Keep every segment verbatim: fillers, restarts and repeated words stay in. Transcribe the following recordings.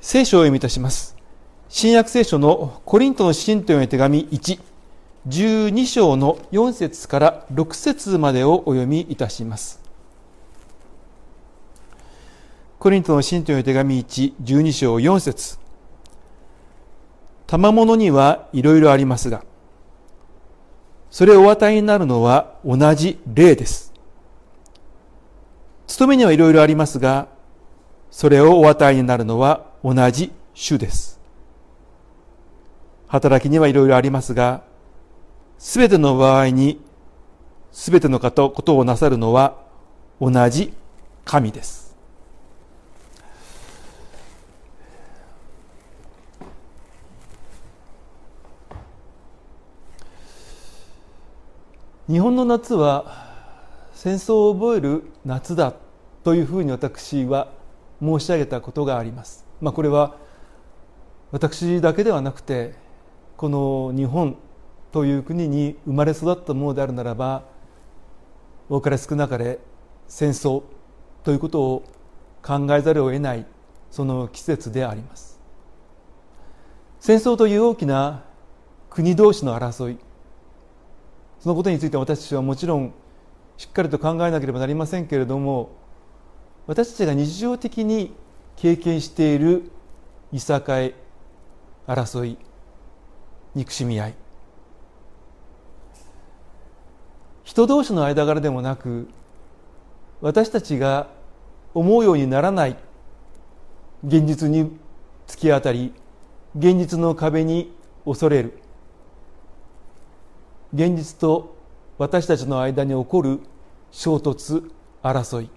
聖書を読みいたします。新約聖書のコリントの信徒への手紙いち、じゅうに章のよん節からろく節までをお読みいたします。コリントの信徒への手紙いち、じゅうに章よん節。賜物にはいろいろありますが、それをお与えになるのは同じ霊です。務めにはいろいろありますが、それをお与えになるのは同じ主です。働きにはいろいろありますが、すべての場合にすべてのことをなさるのは同じ神です。日本の夏は戦争を覚える夏だというふうに私は申し上げたことがあります。まあ、これは私だけではなくて、この日本という国に生まれ育ったものであるならば、多かれ少なかれ戦争ということを考えざるを得ない、その季節であります。戦争という大きな国同士の争い、そのことについて私たちはもちろんしっかりと考えなければなりませんけれども、私たちが日常的に経験しているいさかい、争い、憎しみ合い、人同士の間柄でもなく、私たちが思うようにならない現実に突き当たり、現実の壁に恐れる、現実と私たちの間に起こる衝突、争い、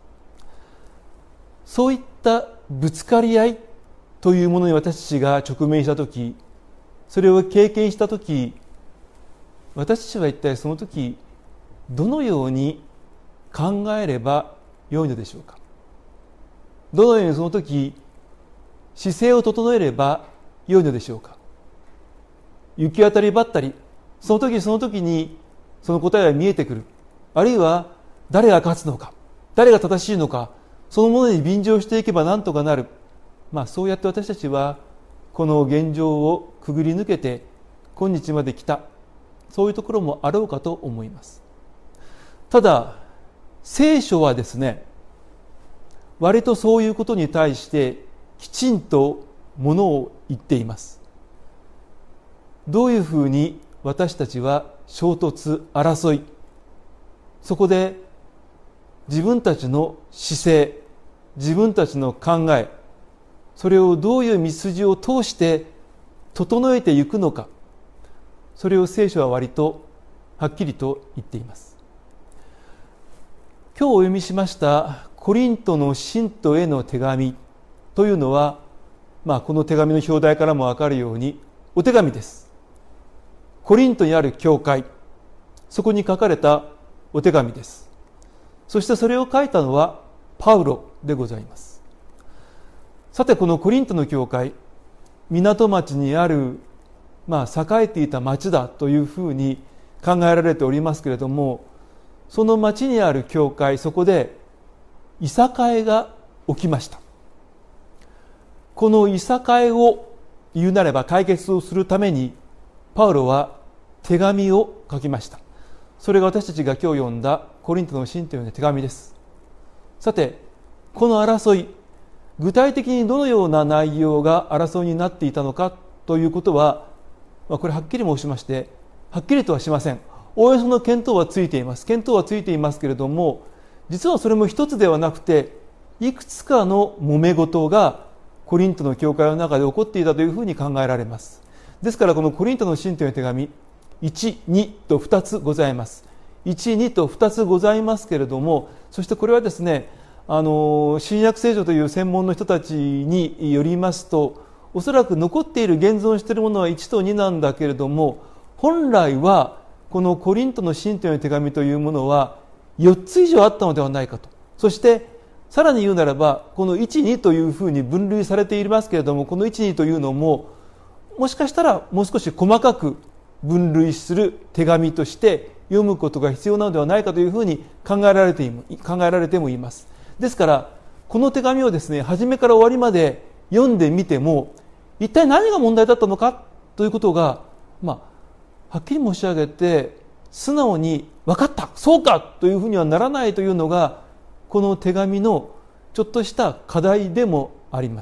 そういったぶつかり合いというものに私たちが直面したとき、それを経験したとき、私たちは一体そのときどのように考えればよいのでしょうか。どのようにそのとき姿勢を整えればよいのでしょうか。行き当たりばったり、その時その時にその答えは見えてくる。あるいは誰が勝つのか、誰が正しいのか、そのものに便乗していけば何とかなる。まあそうやって私たちはこの現状をくぐり抜けて今日まで来た、そういうところもあろうかと思います。ただ聖書はですね、割とそういうことに対してきちんとものを言っています。どういうふうに私たちは衝突、争い、そこで自分たちの姿勢、自分たちの考え、それをどういう道筋を通して整えていくのか、それを聖書は割とはっきりと言っています。今日お読みしましたコリントの信徒への手紙というのは、まあ、この手紙の表題からも分かるようにお手紙です。コリントにある教会、そこに書かれたお手紙です。そしてそれを書いたのはパウロでございます。さて、このコリントの教会、港町にある、まあ、栄えていた町だというふうに考えられておりますけれども、その町にある教会、そこでいさかいが起きました。このいさかいを言うなれば解決をするために、パウロは手紙を書きました。それが私たちが今日読んだコリントの信徒への手紙です。さて、この争い、具体的にどのような内容が争いになっていたのかということは、まあ、これはっきり申しまして、はっきりとはしません。おおよその見当はついています。見当はついていますけれども、実はそれも一つではなくて、いくつかの揉め事がコリントの教会の中で起こっていたというふうに考えられます。ですからこのコリントの信徒への手紙、いち、にとふたつございます。いち、にとふたつございますけれども、そしてこれはですね、あの新約聖書という専門の人たちによりますと、おそらく残っている現存しているものはいちとになんだけれども、本来はこのコリントの信徒への手紙というものはよっつ以上あったのではないかと。そしてさらに言うならば、このいち、にというふうに分類されていますけれども、このいち、にというのももしかしたらもう少し細かく分類する手紙として読むことが必要なのではないかというふうに考えられてい考えられてもいます。ですからこの手紙をですね、初めから終わりまで読んでみても一体何が問題だったのかということが、まあ、はっきり申し上げて素直に分かったそうかというふうにはならないというのがこの手紙のちょっとした課題でもあります。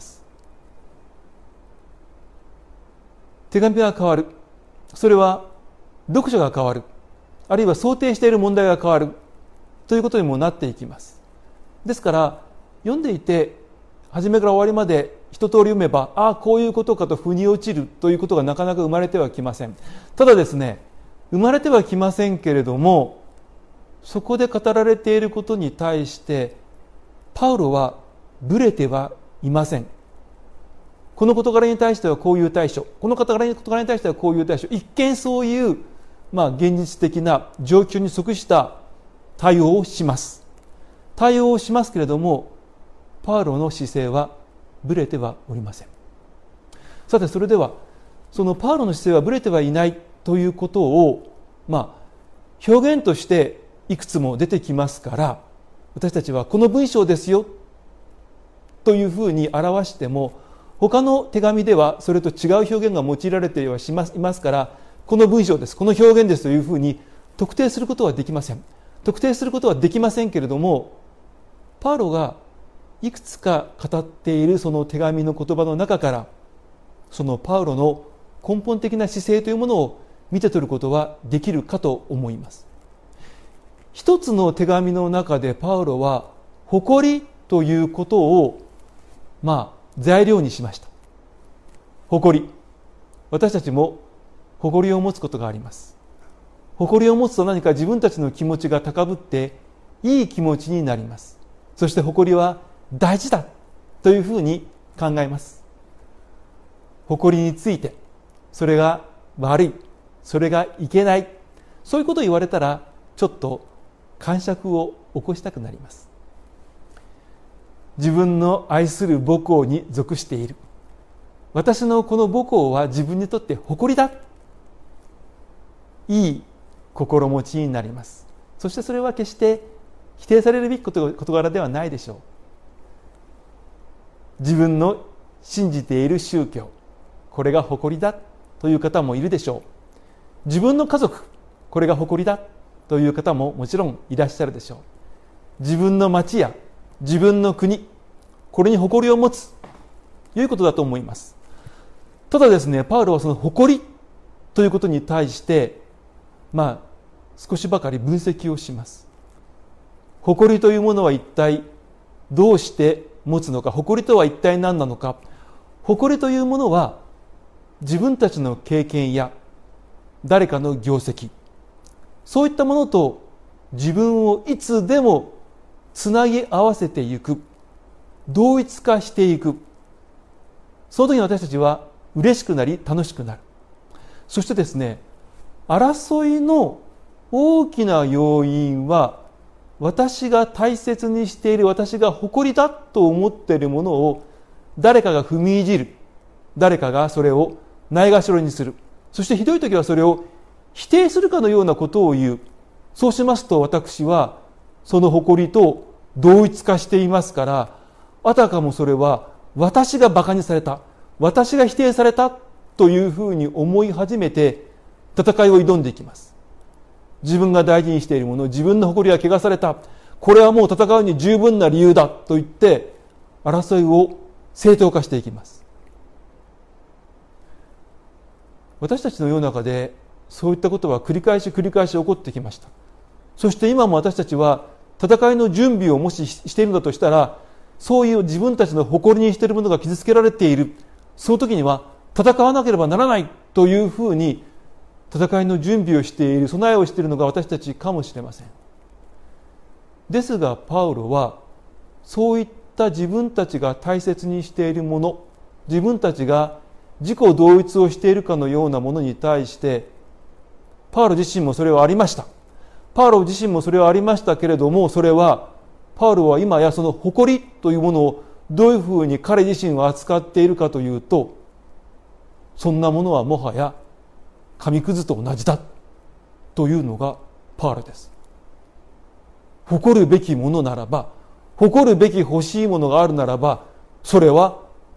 手紙が変わる、それは読者が変わる、あるいは想定している問題が変わるということにもなっていきます。ですから読んでいて初めから終わりまで一通り読めば、ああこういうことかと腑に落ちるということがなかなか生まれてはきません。ただですね、生まれてはきませんけれども、そこで語られていることに対してパウロはブレてはいません。この事柄に対してはこういう対処、この事柄に対してはこういう対処、一見そういう、まあ、現実的な状況に即した対応をします対応をしますけれども、パウロの姿勢はブレてはおりません。さて、それではそのパウロの姿勢はブレてはいないということを、まあ、表現としていくつも出てきますから、私たちはこの文章ですよというふうに表しても、他の手紙ではそれと違う表現が用いられてはいますから、この文章です、この表現ですというふうに特定することはできません。特定することはできませんけれども、パウロがいくつか語っているその手紙の言葉の中から、そのパウロの根本的な姿勢というものを見て取ることはできるかと思います。一つの手紙の中でパウロは誇りということをまあ材料にしました。誇り、私たちも誇りを持つことがあります。誇りを持つと何か自分たちの気持ちが高ぶっていい気持ちになります。そして誇りは大事だというふうに考えます。誇りについて、それが悪い、それがいけない、そういうことを言われたらちょっと癇癪を起こしたくなります。自分の愛する母校に属している、私のこの母校は自分にとって誇りだ、いい心持ちになります。そしてそれは決して否定されるべき事柄ではないでしょう。自分の信じている宗教、これが誇りだという方もいるでしょう。自分の家族、これが誇りだという方ももちろんいらっしゃるでしょう。自分の町や自分の国、これに誇りを持つということだと思います。ただですね、パウロはその誇りということに対してまあ少しばかり分析をします。誇りというものは一体どうして持つのか、誇りとは一体何なのか。誇りというものは自分たちの経験や誰かの業績、そういったものと自分をいつでもつなぎ合わせていく、同一化していく。その時に私たちは嬉しくなり楽しくなる。そしてですね、争いの大きな要因は、私が大切にしている、私が誇りだと思っているものを誰かが踏みいじる、誰かがそれをないがしろにする、そしてひどい時はそれを否定するかのようなことを言う。そうしますと私はその誇りと同一化していますから、あたかもそれは私がバカにされた、私が否定されたというふうに思い始めて戦いを挑んでいきます。自分が大事にしているもの、自分の誇りは汚された、これはもう戦うに十分な理由だと言って争いを正当化していきます。私たちの世の中でそういったことは繰り返し繰り返し起こってきました。そして今も私たちは戦いの準備をもししているのだとしたら、そういう自分たちの誇りにしているものが傷つけられている、その時には戦わなければならないというふうに戦いの準備をしている、備えをしているのが私たちかもしれません。ですがパウロはそういった自分たちが大切にしているもの、自分たちが自己同一をしているかのようなものに対して、パウロ自身もそれはありました。パウロ自身もそれはありましたけれども、それはパウロは今やその誇りというものをどういうふうに彼自身は扱っているかというと、そんなものはもはや紙くずと同じだというのがパウロです。誇るべきものならば、誇るべき欲しいものがあるならば、それは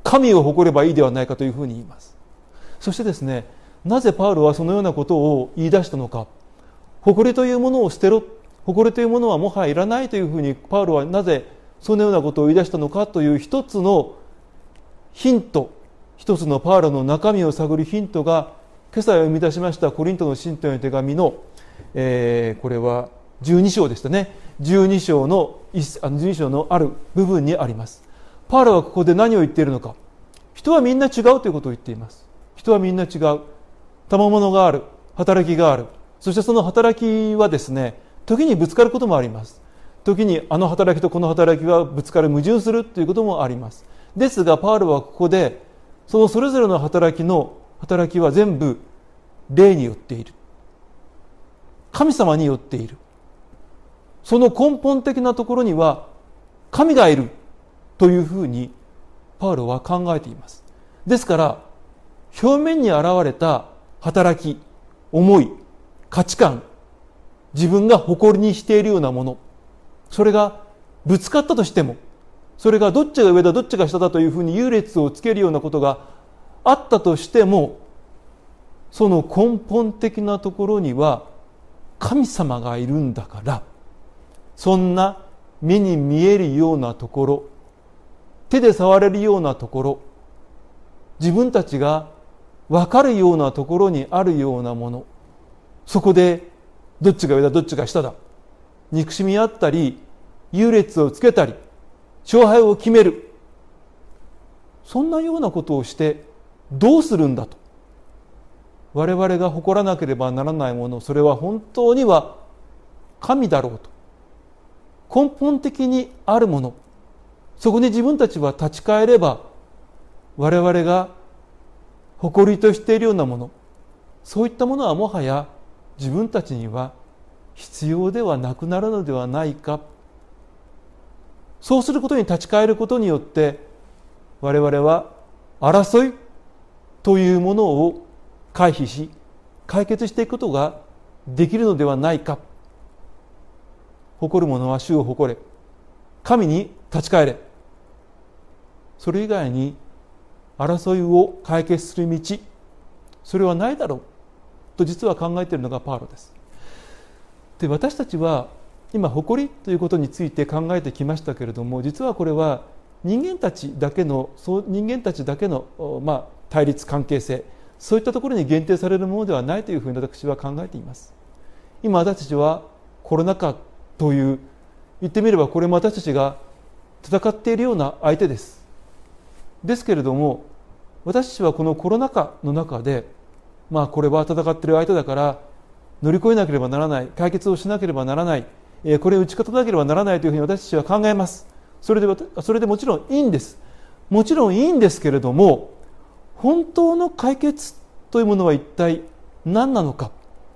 神を誇ればいいではないかというふうに言います。そしてですね、なぜパウロはそのようなことを言い出したのか。誇りというものを捨てろ、誇りというものはもはやいらないというふうにパウロはなぜそのようなことを言い出したのかという一つのヒント、一つのパウロの中身を探るヒントが今朝読み出しましたコリントの信徒への手紙の、えー、これはじゅうに章でしたね。じゅうに章のじゅうに章のある部分にあります。パウロはここで何を言っているのか。人はみんな違うということを言っています。人はみんな違う。賜物がある、働きがある。そしてその働きはですね、時にぶつかることもあります。時にあの働きとこの働きはぶつかる、矛盾するということもあります。ですがパウロはここでそのそれぞれの働きの働きは全部霊によっている、神様によっている。その根本的なところには神がいるというふうにパウロは考えています。ですから表面に現れた働き、思い、価値観、自分が誇りにしているようなもの、それがぶつかったとしても、それがどっちが上だどっちが下だというふうに優劣をつけるようなことがあったとしても、その根本的なところには神様がいるんだから、そんな目に見えるようなところ、手で触れるようなところ、自分たちが分かるようなところにあるようなもの、そこでどっちが上だどっちが下だ、憎しみあったり優劣をつけたり勝敗を決める、そんなようなことをしてどうするんだと。我々が誇らなければならないもの、それは本当には神だろうと、根本的にあるもの、そこに自分たちは立ち返れば、我々が誇りとしているようなもの、そういったものはもはや自分たちには必要ではなくなるのではないか。そうすることに立ち返ることによって、我々は争いというものを回避し解決していくことができるのではないか。誇る者は主を誇れ、神に立ち返れ。それ以外に争いを解決する道、それはないだろうと実は考えているのがパウロです。で、私たちは今誇りということについて考えてきましたけれども、実はこれは人間たちだけのそう人間たちだけの、まあ、対立関係性、そういったところに限定されるものではないというふうに私は考えています。今私たちはコロナ禍という、言ってみればこれも私たちが戦っているような相手です。ですけれども、私たちはこのコロナ禍の中で、まあこれは戦っている相手だから乗り越えなければならない、解決をしなければならない、これを打ち勝たなければならないというふうに私たちは考えます。それでそれでもちろんいいんです。もちろんいいんですけれども、本当の解決というものは一体何なのか。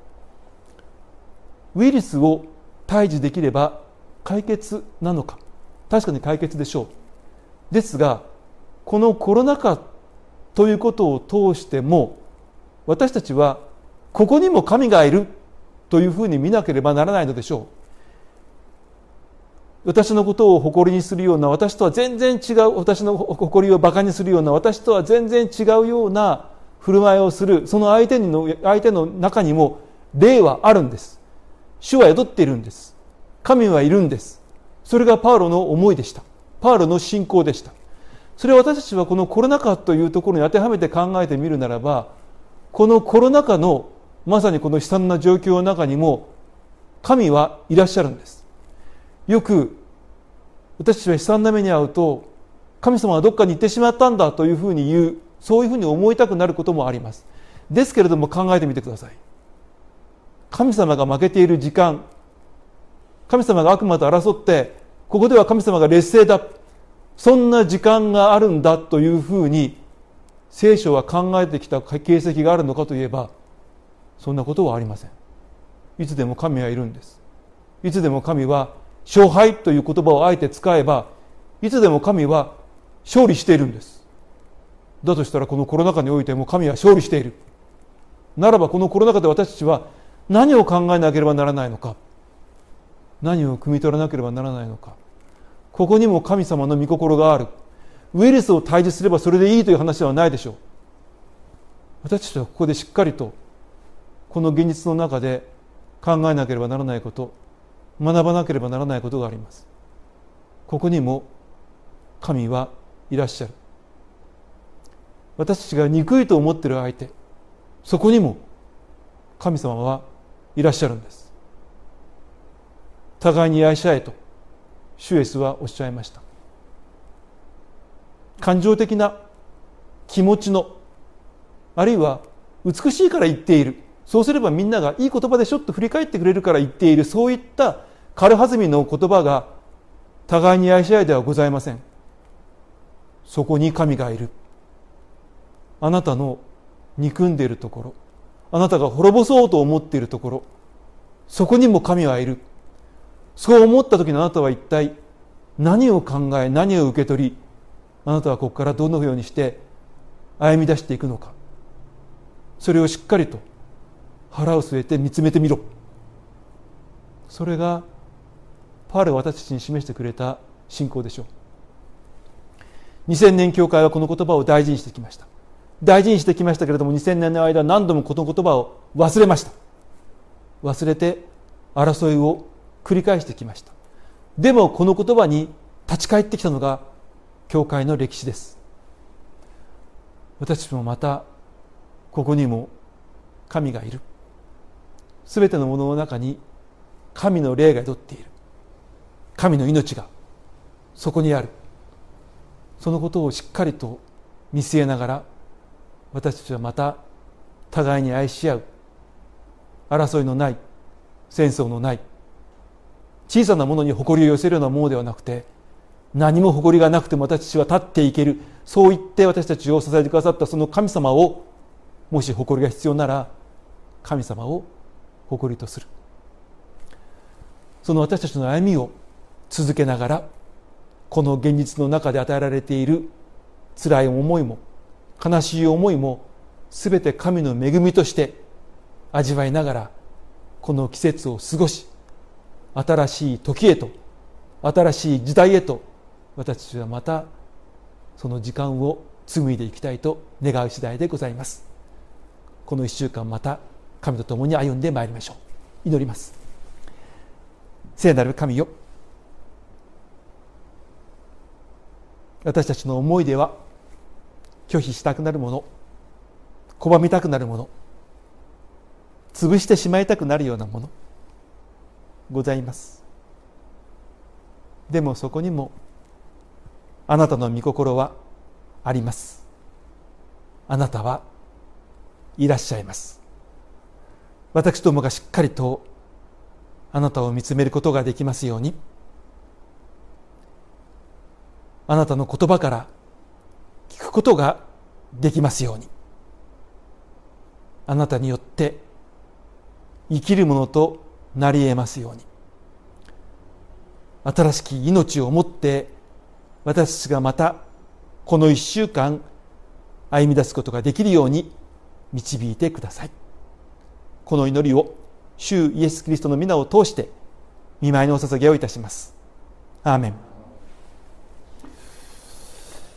ウイルスを退治できれば解決なのか。確かに解決でしょう。ですが、このコロナ禍ということを通しても、私たちはここにも神がいるというふうに見なければならないのでしょう。私のことを誇りにするような、私とは全然違う、私の誇りをバカにするような、私とは全然違うような振る舞いをする、その相手の、相手の中にも霊はあるんです。主は宿っているんです。神はいるんです。それがパウロの思いでした。パウロの信仰でした。それを私たちはこのコロナ禍というところに当てはめて考えてみるならば、このコロナ禍のまさにこの悲惨な状況の中にも神はいらっしゃるんです。よく私たちは悲惨な目に遭うと、神様はどっかに行ってしまったんだというふうに言う、そういうふうに思いたくなることもあります。ですけれども考えてみてください。神様が負けている時間、神様が悪魔と争って、ここでは神様が劣勢だ、そんな時間があるんだというふうに聖書は考えてきた形跡があるのかといえば、そんなことはありません。いつでも神はいるんです。いつでも神は勝敗という言葉をあえて使えば、いつでも神は勝利しているんです。だとしたらこのコロナ禍においても神は勝利している。ならばこのコロナ禍で私たちは何を考えなければならないのか、何を汲み取らなければならないのか。ここにも神様の御心がある。 ウイルスを退治すればそれでいいという話ではないでしょう。私たちはここでしっかりとこの現実の中で考えなければならないこと、学ばなければならないことがあります。ここにも神はいらっしゃる。私たちが憎いと思っている相手、そこにも神様はいらっしゃるんです。互いに愛し合えと主イエスはおっしゃいました。感情的な気持ちの、あるいは美しいから言っている、そうすればみんながいい言葉でしょっと振り返ってくれるから言っている、そういった軽はずみの言葉が互いに愛し合いではございません。そこに神がいる。あなたの憎んでいるところ、あなたが滅ぼそうと思っているところ、そこにも神はいる。そう思った時のあなたは一体何を考え、何を受け取り、あなたはここからどのようにして歩み出していくのか、それをしっかりと腹を据えて見つめてみろ。それがパウロが私たちに示してくれた信仰でしょう。にせんねん教会はこの言葉を大事にしてきました。大事にしてきましたけれども、にせんねんの間何度もこの言葉を忘れました。忘れて争いを繰り返してきました。でもこの言葉に立ち返ってきたのが教会の歴史です。私たちもまたここにも神がいる。すべてのものの中に神の霊が宿っている。神の命がそこにある。そのことをしっかりと見据えながら、私たちはまた互いに愛し合う、争いのない、戦争のない、小さなものに誇りを寄せるようなものではなくて、何も誇りがなくても私たちは立っていける、そう言って私たちを支えてくださったその神様を、もし誇りが必要なら神様を誇りとする。その私たちの歩みを続けながら、この現実の中で与えられている辛い思いも悲しい思いもすべて神の恵みとして味わいながら、この季節を過ごし、新しい時へと、新しい時代へと、私たちはまたその時間を紡いでいきたいと願う次第でございます。この一週間また神と共に歩んでまいりましょう。祈ります。聖なる神よ、私たちの思いでは拒否したくなるもの、拒みたくなるもの、潰してしまいたくなるようなものございます。でもそこにもあなたの御心はあります。あなたはいらっしゃいます。私どもがしっかりとあなたを見つめることができますように、あなたの言葉から聞くことができますように、あなたによって生きるものとなり得ますように、新しき命を持って私たちがまたこの一週間歩み出すことができるように導いてください。この祈りを主イエスキリストの皆を通して御前にお捧げをいたします。アーメン。